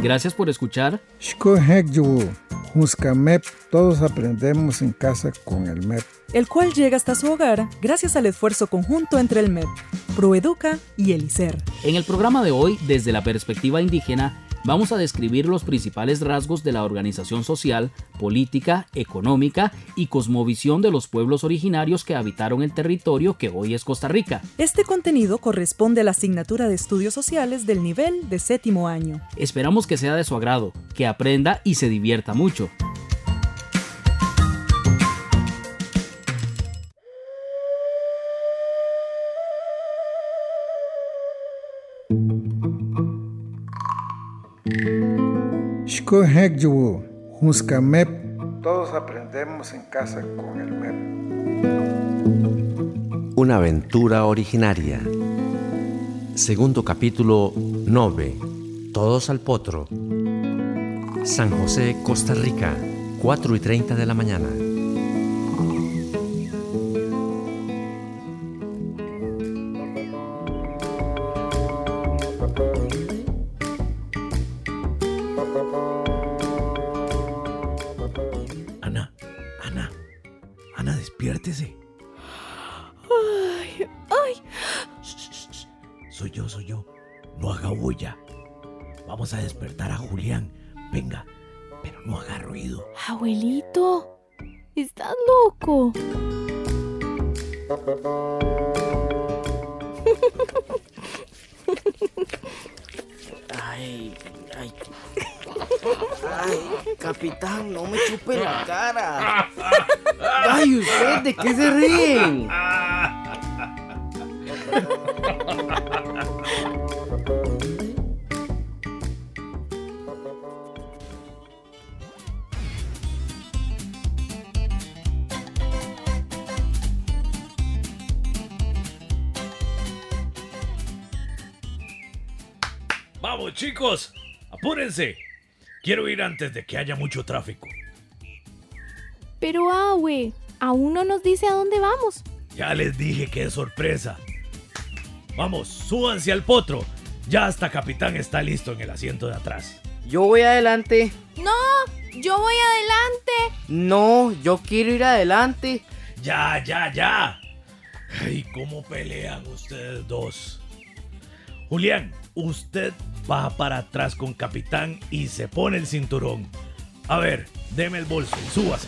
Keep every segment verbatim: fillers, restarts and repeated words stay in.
Gracias por escuchar. Shkohekyu, Juscamep, todos aprendemos en casa con el M E P. El cual llega hasta su hogar gracias al esfuerzo conjunto entre el M E P, Proeduca y el I C E R. En el programa de hoy, desde la perspectiva indígena, vamos a describir los principales rasgos de la organización social, política, económica y cosmovisión de los pueblos originarios que habitaron el territorio que hoy es Costa Rica. Este contenido corresponde a la asignatura de Estudios Sociales del nivel de séptimo año. Esperamos que sea de su agrado, que aprenda y se divierta mucho. Shkohekyu, Juscamep, todos aprendemos en casa con el M E P. Una aventura originaria. Segundo capítulo nueve. Todos al potro. San José, Costa Rica, cuatro y treinta de la mañana. Ana, Ana, Ana, despiértese. Ay, ay. Shh, shh, shh. Soy yo, soy yo. No haga bulla. Vamos a despertar a Julián. Venga, pero no haga ruido. Abuelito, ¿estás loco? Ay, ay. Ay, capitán, no me chupe la cara. Ay, ¿usted de qué se ríen? Vamos, chicos, apúrense. Quiero ir antes de que haya mucho tráfico. Pero, abue, aún no nos dice a dónde vamos. Ya les dije que es sorpresa. Vamos, súbanse al potro. Ya hasta capitán está listo en el asiento de atrás. Yo voy adelante. No, yo voy adelante. No, yo quiero ir adelante. Ya, ya, ya. Ay, cómo pelean ustedes dos. Julián, usted va para atrás con capitán y se pone el cinturón. A ver, deme el bolso y súbase.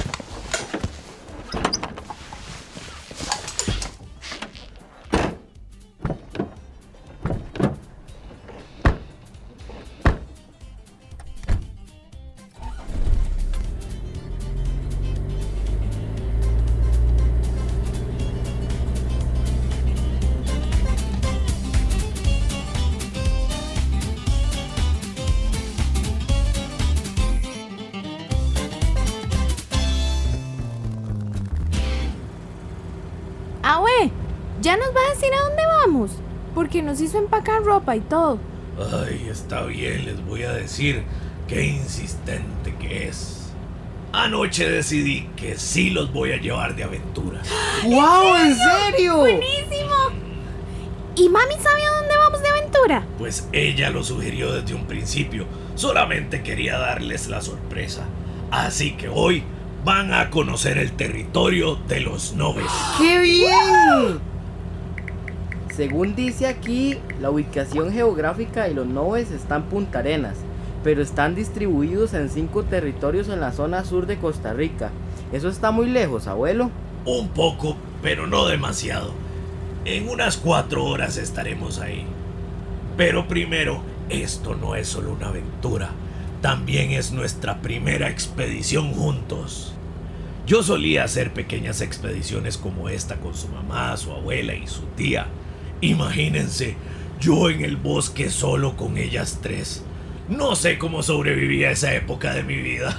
Abue, ¿ya nos va a decir a dónde vamos? Porque nos hizo empacar ropa y todo. Ay, está bien, les voy a decir. Qué insistente que es. Anoche decidí que sí los voy a llevar de aventuras. ¡Guau! ¿En serio? ¡Buenísimo! ¿Y mami sabe a dónde vamos de aventura? Pues ella lo sugirió desde un principio. Solamente quería darles la sorpresa. Así que hoy van a conocer el territorio de los Nobes. ¡Qué bien! Según dice aquí, la ubicación geográfica de los Nobes está en Punta Arenas, pero están distribuidos en cinco territorios en la zona sur de Costa Rica. ¿Eso está muy lejos, abuelo? Un poco, pero no demasiado. En unas cuatro horas estaremos ahí. Pero primero, esto no es solo una aventura. También es nuestra primera expedición juntos. Yo solía hacer pequeñas expediciones como esta con su mamá, su abuela y su tía. Imagínense, yo en el bosque solo con ellas tres. No sé cómo sobreviví a esa época de mi vida.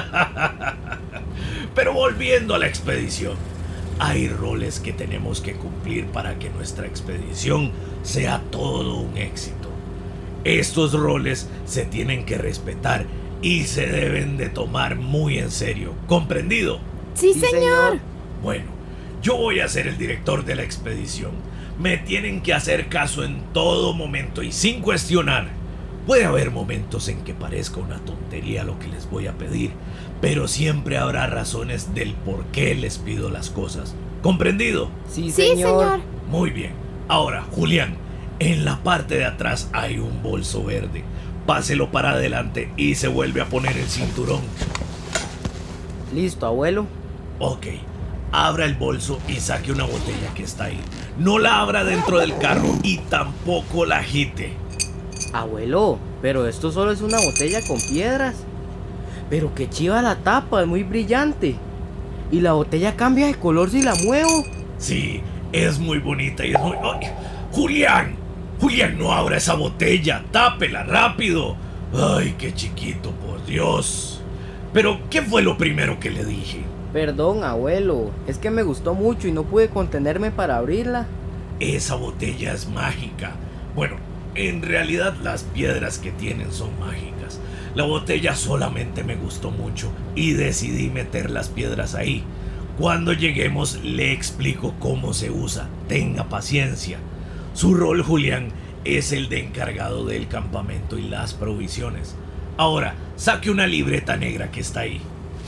Pero volviendo a la expedición, hay roles que tenemos que cumplir para que nuestra expedición sea todo un éxito. Estos roles se tienen que respetar y se deben de tomar muy en serio. ¿Comprendido? Sí, Sí, señor. señor. Bueno, yo voy a ser el director de la expedición. Me tienen que hacer caso en todo momento y sin cuestionar. Puede haber momentos en que parezca una tontería lo que les voy a pedir, pero siempre habrá razones del por qué les pido las cosas. ¿Comprendido? Sí, Sí, señor. señor. Muy bien. Ahora, Julián, en la parte de atrás hay un bolso verde. Páselo para adelante y se vuelve a poner el cinturón. Listo, abuelo. Ok. Abra el bolso y saque una botella que está ahí. No la abra dentro del carro y tampoco la agite. Abuelo, pero esto solo es una botella con piedras. Pero qué chiva la tapa, es muy brillante. Y la botella cambia de color si la muevo. Sí, es muy bonita y es muy... ¡Ay! ¡Julián! ¡Julián, no abra esa botella! ¡Tápela rápido! ¡Ay, qué chiquito, por Dios! Pero, ¿qué fue lo primero que le dije? Perdón, abuelo, es que me gustó mucho y no pude contenerme para abrirla. Esa botella es mágica. Bueno, en realidad las piedras que tienen son mágicas. La botella solamente me gustó mucho y decidí meter las piedras ahí. Cuando lleguemos le explico cómo se usa. Tenga paciencia. Su rol, Julián, es el de encargado del campamento y las provisiones. Ahora, saque una libreta negra que está ahí.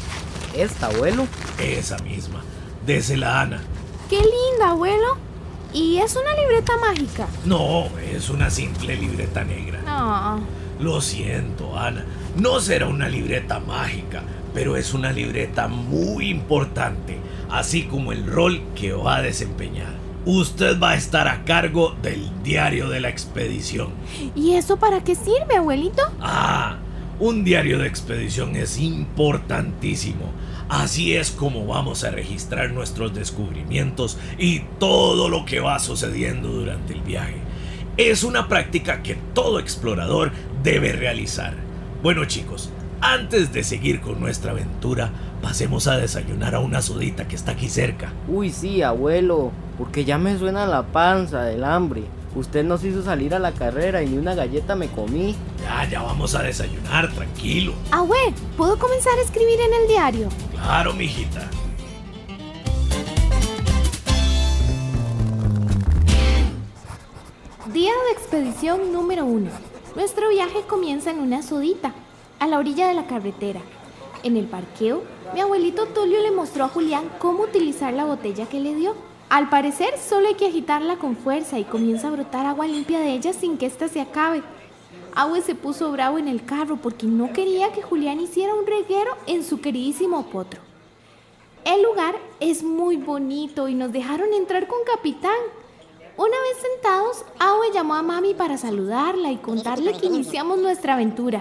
¿Esta, abuelo? Esa misma. Désela a Ana. Qué linda, abuelo. ¿Y es una libreta mágica? No, es una simple libreta negra. No. Lo siento, Ana. No será una libreta mágica, pero es una libreta muy importante, así como el rol que va a desempeñar. Usted va a estar a cargo del diario de la expedición. ¿Y eso para qué sirve, abuelito? Ah, un diario de expedición es importantísimo. Así es como vamos a registrar nuestros descubrimientos y todo lo que va sucediendo durante el viaje. Es una práctica que todo explorador debe realizar. Bueno, chicos, antes de seguir con nuestra aventura, pasemos a desayunar a una sodita que está aquí cerca. Uy, sí, abuelo, porque ya me suena la panza del hambre. Usted nos hizo salir a la carrera y ni una galleta me comí. Ya, ya vamos a desayunar, tranquilo. Abue, ¿puedo comenzar a escribir en el diario? Claro, mijita. Día de expedición número uno. Nuestro viaje comienza en una sodita, a la orilla de la carretera. En el parqueo, mi abuelito Tulio le mostró a Julián cómo utilizar la botella que le dio. Al parecer, solo hay que agitarla con fuerza y comienza a brotar agua limpia de ella sin que ésta se acabe. Abue se puso bravo en el carro porque no quería que Julián hiciera un reguero en su queridísimo potro. El lugar es muy bonito y nos dejaron entrar con capitán. Una vez sentados, Abue llamó a mami para saludarla y contarle que iniciamos nuestra aventura.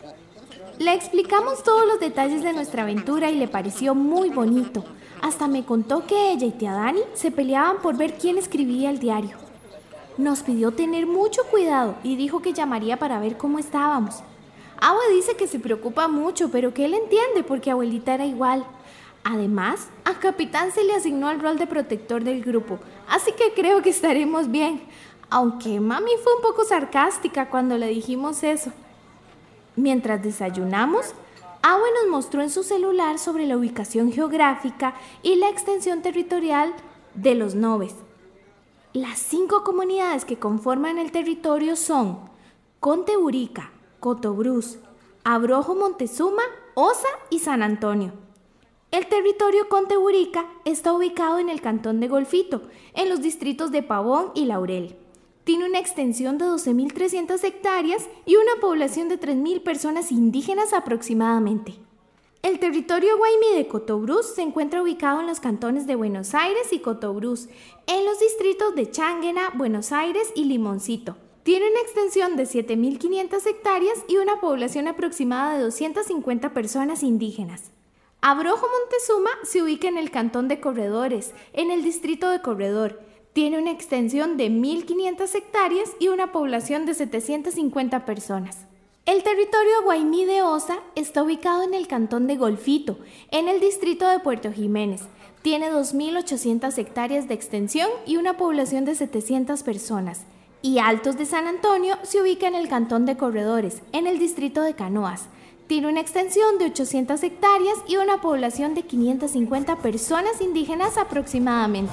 Le explicamos todos los detalles de nuestra aventura y le pareció muy bonito. Hasta me contó que ella y tía Dani se peleaban por ver quién escribía el diario. Nos pidió tener mucho cuidado y dijo que llamaría para ver cómo estábamos. Abue dice que se preocupa mucho, pero que él entiende porque abuelita era igual. Además, a Capitán se le asignó el rol de protector del grupo, así que creo que estaremos bien. Aunque mami fue un poco sarcástica cuando le dijimos eso. Mientras desayunamos, Abue nos mostró en su celular sobre la ubicación geográfica y la extensión territorial de los Nobes. Las cinco comunidades que conforman el territorio son Conteburica, Cotobruz, Abrojo Montezuma, Osa y San Antonio. El territorio Conteburica está ubicado en el cantón de Golfito, en los distritos de Pavón y Laurel. Tiene una extensión de doce mil trescientas hectáreas y una población de tres mil personas indígenas aproximadamente. El territorio Guaymi de Cotobruz se encuentra ubicado en los cantones de Buenos Aires y Cotobruz, en los distritos de Changuena, Buenos Aires y Limoncito. Tiene una extensión de siete mil quinientas hectáreas y una población aproximada de doscientas cincuenta personas indígenas. Abrojo Montezuma se ubica en el cantón de Corredores, en el distrito de Corredor. Tiene una extensión de mil quinientas hectáreas y una población de setecientas cincuenta personas. El territorio Guaymi de Osa está ubicado en el cantón de Golfito, en el distrito de Puerto Jiménez. Tiene dos mil ochocientas hectáreas de extensión y una población de setecientas personas. Y Altos de San Antonio se ubica en el cantón de Corredores, en el distrito de Canoas. Tiene una extensión de ochocientas hectáreas y una población de quinientas cincuenta personas indígenas aproximadamente.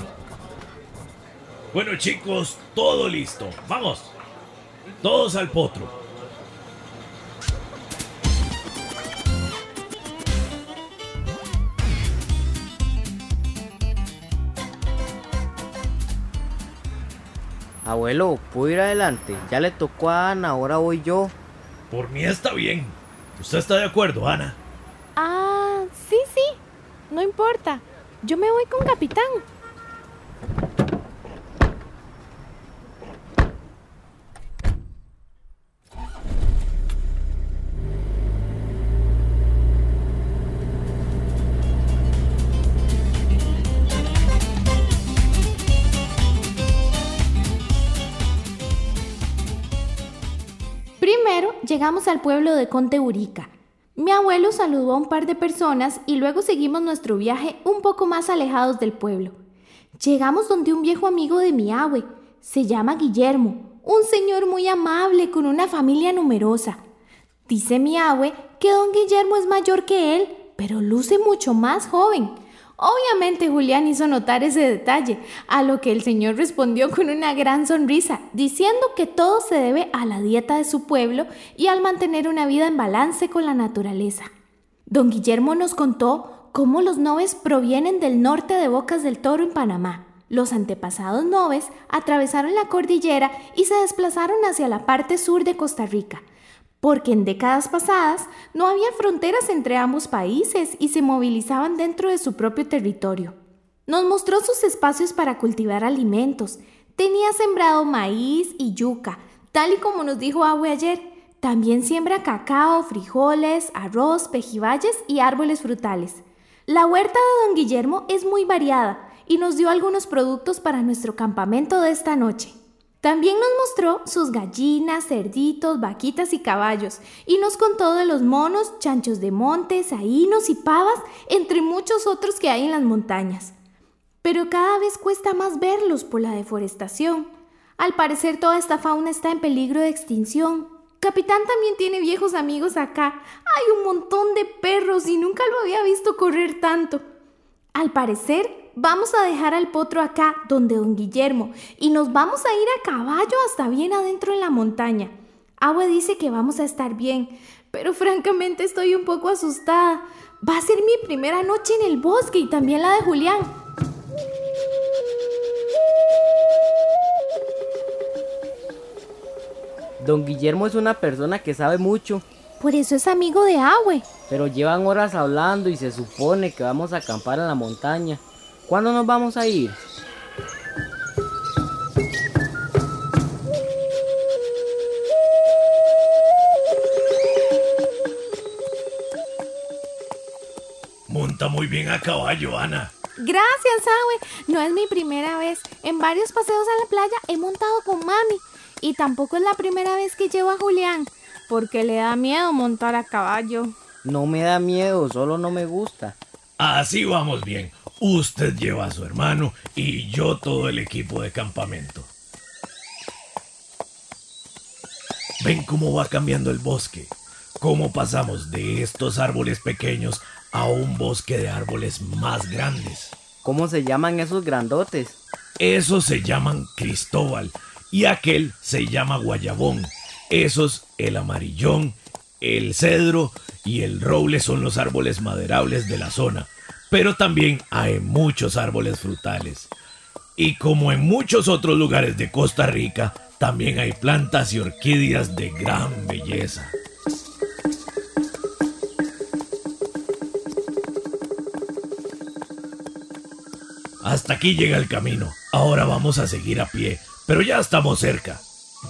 Bueno, chicos, todo listo. Vamos. Todos al potro. Abuelo, ¿puedo ir adelante? Ya le tocó a Ana, ahora voy yo. Por mí está bien. ¿Usted está de acuerdo, Ana? Ah, sí, sí. No importa. Yo me voy con Capitán. Primero llegamos al pueblo de Conteurica. Mi abuelo saludó a un par de personas y luego seguimos nuestro viaje un poco más alejados del pueblo. Llegamos donde un viejo amigo de mi abue, se llama Guillermo, un señor muy amable con una familia numerosa. Dice mi abue que don Guillermo es mayor que él, pero luce mucho más joven. Obviamente Julián hizo notar ese detalle, a lo que el señor respondió con una gran sonrisa, diciendo que todo se debe a la dieta de su pueblo y al mantener una vida en balance con la naturaleza. Don Guillermo nos contó cómo los Noves provienen del norte de Bocas del Toro en Panamá. Los antepasados Noves atravesaron la cordillera y se desplazaron hacia la parte sur de Costa Rica, porque en décadas pasadas no había fronteras entre ambos países y se movilizaban dentro de su propio territorio. Nos mostró sus espacios para cultivar alimentos. Tenía sembrado maíz y yuca, tal y como nos dijo abue ayer. También siembra cacao, frijoles, arroz, pejibayes y árboles frutales. La huerta de don Guillermo es muy variada y nos dio algunos productos para nuestro campamento de esta noche. También nos mostró sus gallinas, cerditos, vaquitas y caballos, y nos contó de los monos, chanchos de monte, saínos y pavas, entre muchos otros que hay en las montañas. Pero cada vez cuesta más verlos por la deforestación. Al parecer toda esta fauna está en peligro de extinción. Capitán también tiene viejos amigos acá. Hay un montón de perros y nunca lo había visto correr tanto. Al parecer, vamos a dejar al potro acá, donde don Guillermo, y nos vamos a ir a caballo hasta bien adentro en la montaña. Abue dice que vamos a estar bien, pero francamente estoy un poco asustada. Va a ser mi primera noche en el bosque y también la de Julián. Don Guillermo es una persona que sabe mucho. Por eso es amigo de Abue. Pero llevan horas hablando y se supone que vamos a acampar en la montaña. ¿Cuándo nos vamos a ir? Monta muy bien a caballo, Ana. Gracias, Abue. No es mi primera vez. En varios paseos a la playa he montado con mami. Y tampoco es la primera vez que llevo a Julián, porque le da miedo montar a caballo. No me da miedo, solo no me gusta. Así vamos bien. Usted lleva a su hermano y yo todo el equipo de campamento. ¿Ven cómo va cambiando el bosque? ¿Cómo pasamos de estos árboles pequeños a un bosque de árboles más grandes? ¿Cómo se llaman esos grandotes? Esos se llaman Cristóbal y aquel se llama Guayabón. Esos, el amarillón, el cedro y el roble son los árboles maderables de la zona. Pero también hay muchos árboles frutales. Y como en muchos otros lugares de Costa Rica, también hay plantas y orquídeas de gran belleza. Hasta aquí llega el camino. Ahora vamos a seguir a pie, pero ya estamos cerca.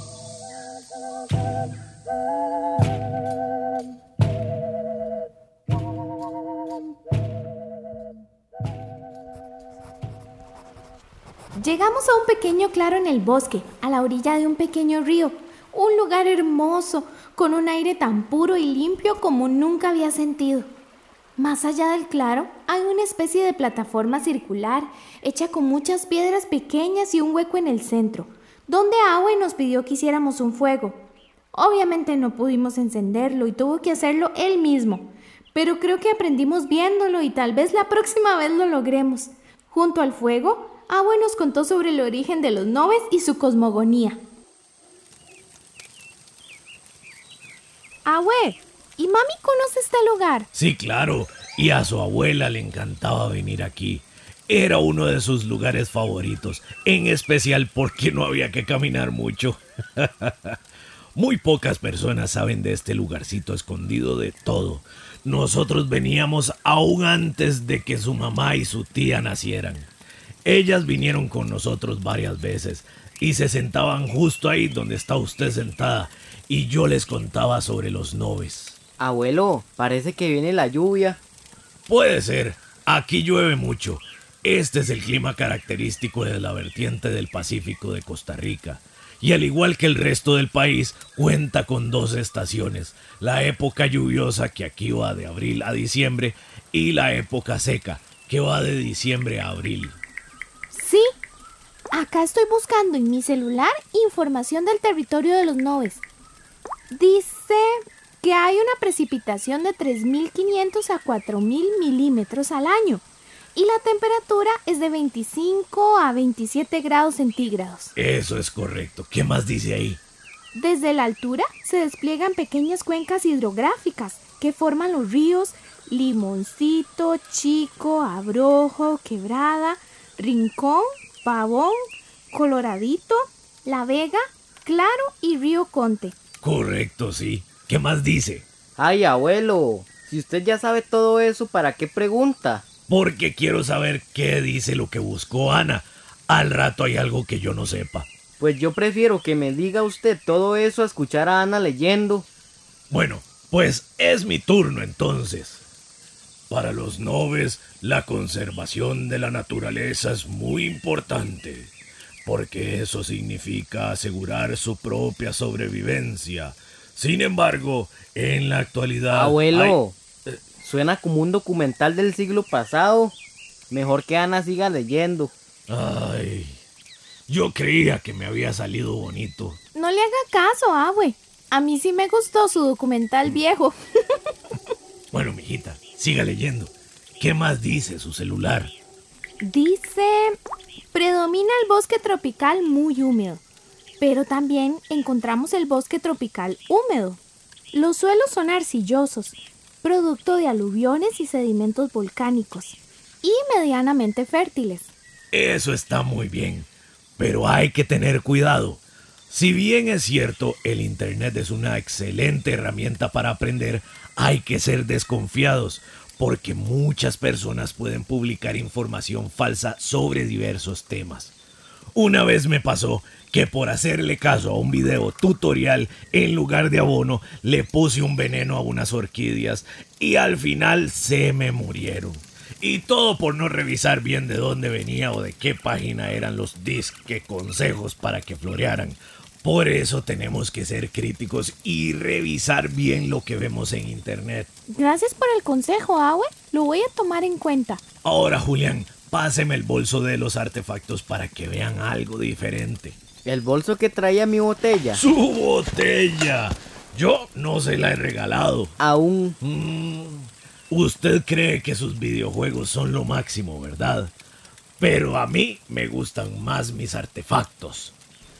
Llegamos a un pequeño claro en el bosque, a la orilla de un pequeño río. Un lugar hermoso, con un aire tan puro y limpio como nunca había sentido. Más allá del claro, hay una especie de plataforma circular, hecha con muchas piedras pequeñas y un hueco en el centro, donde Abue nos pidió que hiciéramos un fuego. Obviamente no pudimos encenderlo y tuvo que hacerlo él mismo, pero creo que aprendimos viéndolo y tal vez la próxima vez lo logremos. Junto al fuego, Abue nos contó sobre el origen de los Noves y su cosmogonía. Abue, ¿y mami conoce este lugar? Sí, claro, y a su abuela le encantaba venir aquí. Era uno de sus lugares favoritos, en especial porque no había que caminar mucho. Muy pocas personas saben de este lugarcito escondido de todo. Nosotros veníamos aún antes de que su mamá y su tía nacieran. Ellas vinieron con nosotros varias veces y se sentaban justo ahí donde está usted sentada, y yo les contaba sobre los noves. Abuelo, parece que viene la lluvia. Puede ser, aquí llueve mucho. Este es el clima característico de la vertiente del Pacífico de Costa Rica. Y al igual que el resto del país, cuenta con dos estaciones: la época lluviosa, que aquí va de abril a diciembre, y la época seca, que va de diciembre a abril. Sí, acá estoy buscando en mi celular información del territorio de los noves. Dice que hay una precipitación de tres mil quinientos a cuatro mil milímetros al año. Y la temperatura es de veinticinco a veintisiete grados centígrados. Eso es correcto. ¿Qué más dice ahí? Desde la altura se despliegan pequeñas cuencas hidrográficas que forman los ríos Limoncito, Chico, Abrojo, Quebrada, Rincón, Pavón, Coloradito, La Vega, Claro y Río Conte. Correcto, sí. ¿Qué más dice? Ay, abuelo, si usted ya sabe todo eso, ¿para qué pregunta? Porque quiero saber qué dice lo que buscó Ana. Al rato hay algo que yo no sepa. Pues yo prefiero que me diga usted todo eso a escuchar a Ana leyendo. Bueno, pues es mi turno entonces. Para los noves, la conservación de la naturaleza es muy importante, porque eso significa asegurar su propia sobrevivencia. Sin embargo, en la actualidad... Abuelo, hay... eh, suena como un documental del siglo pasado. Mejor que Ana siga leyendo. Ay, yo creía que me había salido bonito. No le haga caso, abue. A mí sí me gustó su documental viejo. Bueno, mijita, siga leyendo. ¿Qué más dice su celular? Dice, predomina el bosque tropical muy húmedo, pero también encontramos el bosque tropical húmedo. Los suelos son arcillosos, producto de aluviones y sedimentos volcánicos, y medianamente fértiles. Eso está muy bien, pero hay que tener cuidado. Si bien es cierto, el internet es una excelente herramienta para aprender, hay que ser desconfiados, porque muchas personas pueden publicar información falsa sobre diversos temas. Una vez me pasó que por hacerle caso a un video tutorial, en lugar de abono, le puse un veneno a unas orquídeas y al final se me murieron. Y todo por no revisar bien de dónde venía o de qué página eran los disque consejos para que florearan. Por eso tenemos que ser críticos y revisar bien lo que vemos en internet. Gracias por el consejo, abue. Lo voy a tomar en cuenta. Ahora, Julián, páseme el bolso de los artefactos para que vean algo diferente. ¿El bolso que traía mi botella? ¡Su botella! Yo no se la he regalado. Aún. Mm, usted cree que sus videojuegos son lo máximo, ¿verdad? Pero a mí me gustan más mis artefactos.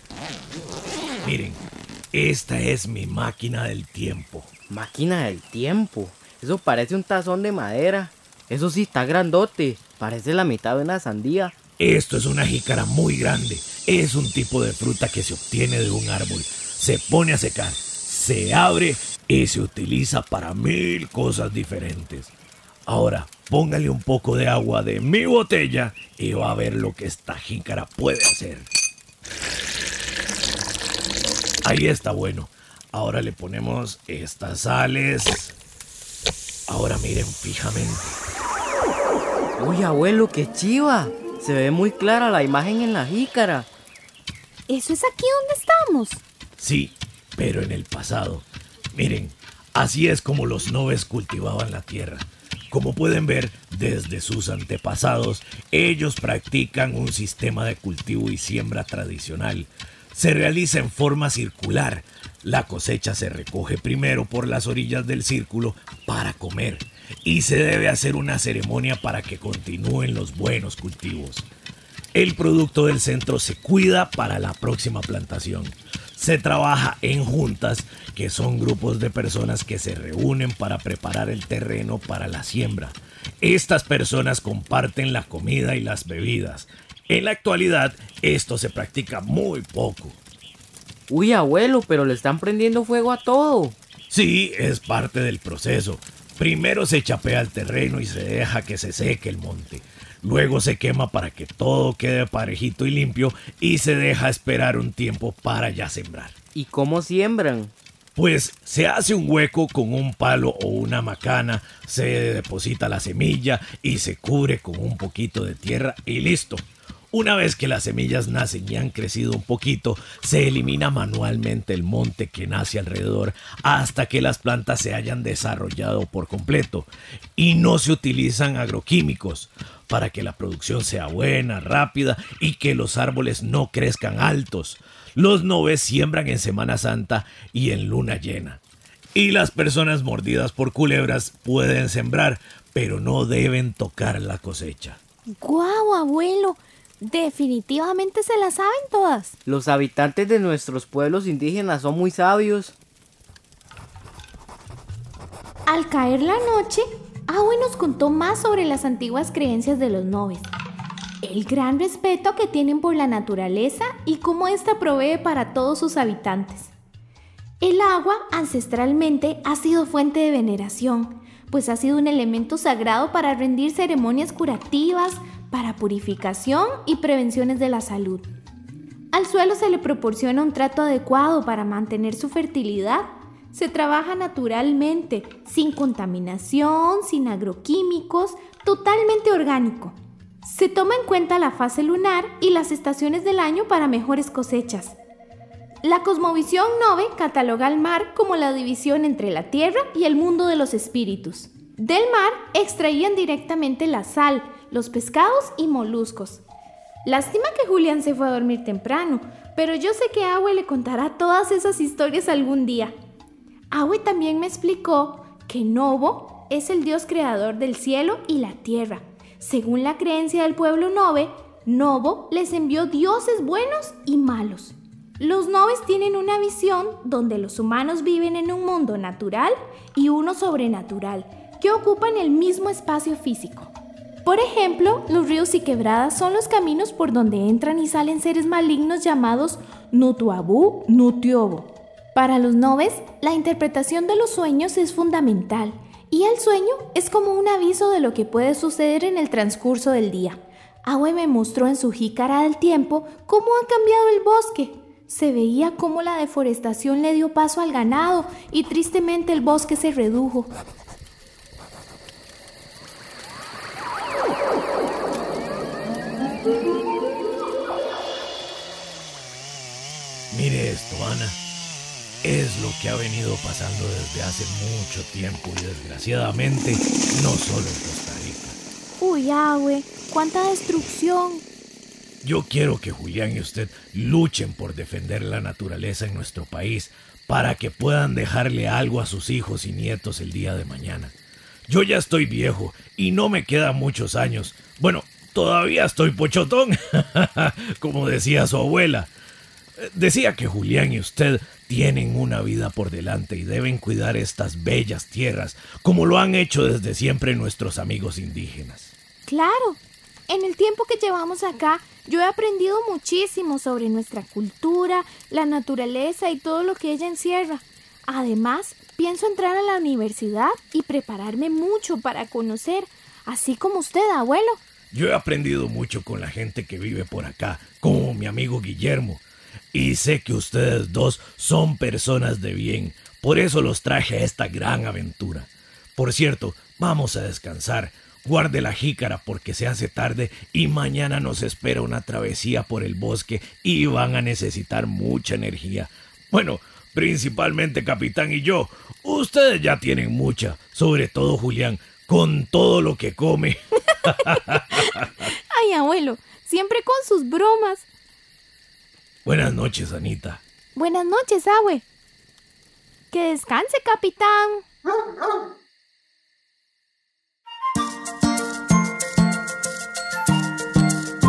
Miren, esta es mi máquina del tiempo. Máquina del tiempo. Eso parece un tazón de madera. Eso sí está grandote. Parece la mitad de una sandía. Esto es una jícara muy grande. Es un tipo de fruta que se obtiene de un árbol. Se pone a secar, se abre y se utiliza para mil cosas diferentes. Ahora, póngale un poco de agua de mi botella y va a ver lo que esta jícara puede hacer. Ahí está bueno. Ahora le ponemos estas sales. Ahora miren fijamente. Uy, abuelo, qué chiva. Se ve muy clara la imagen en la jícara. ¿Eso es aquí donde estamos? Sí, pero en el pasado. Miren, así es como los noves cultivaban la tierra. Como pueden ver, desde sus antepasados, ellos practican un sistema de cultivo y siembra tradicional. Se realiza en forma circular. La cosecha se recoge primero por las orillas del círculo para comer y se debe hacer una ceremonia para que continúen los buenos cultivos. El producto del centro se cuida para la próxima plantación. Se trabaja en juntas, que son grupos de personas que se reúnen para preparar el terreno para la siembra. Estas personas comparten la comida y las bebidas. En la actualidad, esto se practica muy poco. Uy, abuelo, pero le están prendiendo fuego a todo. Sí, es parte del proceso. Primero se chapea el terreno y se deja que se seque el monte. Luego se quema para que todo quede parejito y limpio y se deja esperar un tiempo para ya sembrar. ¿Y cómo siembran? Pues se hace un hueco con un palo o una macana, se deposita la semilla y se cubre con un poquito de tierra y listo. Una vez que las semillas nacen y han crecido un poquito, se elimina manualmente el monte que nace alrededor hasta que las plantas se hayan desarrollado por completo. Y no se utilizan agroquímicos para que la producción sea buena, rápida y que los árboles no crezcan altos. Los noves siembran en Semana Santa y en luna llena. Y las personas mordidas por culebras pueden sembrar, pero no deben tocar la cosecha. ¡Guau, abuelo! Definitivamente se las saben todas. Los habitantes de nuestros pueblos indígenas son muy sabios. Al caer la noche, Abue nos contó más sobre las antiguas creencias de los noves, el gran respeto que tienen por la naturaleza y cómo ésta provee para todos sus habitantes. El agua ancestralmente ha sido fuente de veneración, pues ha sido un elemento sagrado para rendir ceremonias curativas, para purificación y prevenciones de la salud. Al suelo se le proporciona un trato adecuado para mantener su fertilidad. Se trabaja naturalmente, sin contaminación, sin agroquímicos, totalmente orgánico. Se toma en cuenta la fase lunar y las estaciones del año para mejores cosechas. La cosmovisión nove cataloga al mar como la división entre la tierra y el mundo de los espíritus. Del mar extraían directamente la sal, los pescados y moluscos. Lástima que Julián se fue a dormir temprano, pero yo sé que Abue le contará todas esas historias algún día. Abue también me explicó que Novo es el dios creador del cielo y la tierra. Según la creencia del pueblo nove, Novo les envió dioses buenos y malos. Los noves tienen una visión donde los humanos viven en un mundo natural y uno sobrenatural, que ocupan el mismo espacio físico. Por ejemplo, los ríos y quebradas son los caminos por donde entran y salen seres malignos llamados Nutuabu, Nutiobo. Para los noves, la interpretación de los sueños es fundamental, y el sueño es como un aviso de lo que puede suceder en el transcurso del día. Abue me mostró en su jícara del tiempo cómo ha cambiado el bosque. Se veía cómo la deforestación le dio paso al ganado y tristemente el bosque se redujo. Mire esto, Ana. Es lo que ha venido pasando desde hace mucho tiempo y desgraciadamente no solo en Costa Rica. Uy, Abue, cuánta destrucción. Yo quiero que Julián y usted luchen por defender la naturaleza en nuestro país para que puedan dejarle algo a sus hijos y nietos el día de mañana. Yo ya estoy viejo y no me quedan muchos años. Bueno, todavía estoy pochotón, como decía su abuela. Decía que Julián y usted tienen una vida por delante y deben cuidar estas bellas tierras, como lo han hecho desde siempre nuestros amigos indígenas. Claro, en el tiempo que llevamos acá, yo he aprendido muchísimo sobre nuestra cultura, la naturaleza y todo lo que ella encierra. Además, pienso entrar a la universidad y prepararme mucho para conocer, así como usted, abuelo. Yo he aprendido mucho con la gente que vive por acá, como mi amigo Guillermo. Y sé que ustedes dos son personas de bien, por eso los traje a esta gran aventura. Por cierto, vamos a descansar. Guarde la jícara porque se hace tarde y mañana nos espera una travesía por el bosque y van a necesitar mucha energía. Bueno, principalmente Capitán y yo. Ustedes ya tienen mucha, sobre todo Julián, con todo lo que come. Ay, abuelo, siempre con sus bromas. Buenas noches, Anita. Buenas noches, Abue. Que descanse, capitán.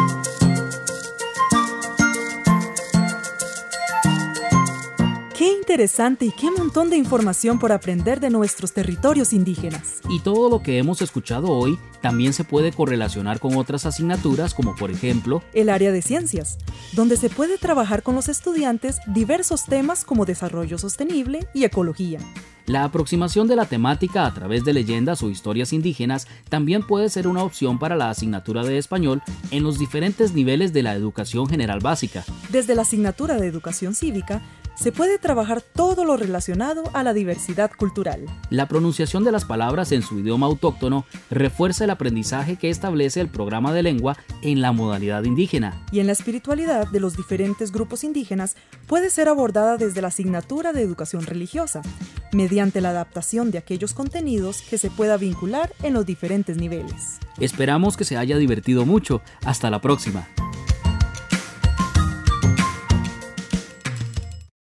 Qué interesante y qué montón de información por aprender de nuestros territorios indígenas. Y todo lo que hemos escuchado hoy también se puede correlacionar con otras asignaturas, como por ejemplo el área de ciencias, donde se puede trabajar con los estudiantes diversos temas como desarrollo sostenible y ecología. La aproximación de la temática a través de leyendas o historias indígenas también puede ser una opción para la asignatura de español en los diferentes niveles de la educación general básica. Desde la asignatura de educación cívica, se puede trabajar todo lo relacionado a la diversidad cultural. La pronunciación de las palabras en su idioma autóctono refuerza el aprendizaje que establece el programa de lengua en la modalidad indígena. Y en la espiritualidad de los diferentes grupos indígenas puede ser abordada desde la asignatura de educación religiosa, mediante la adaptación de aquellos contenidos que se pueda vincular en los diferentes niveles. Esperamos que se haya divertido mucho. Hasta la próxima.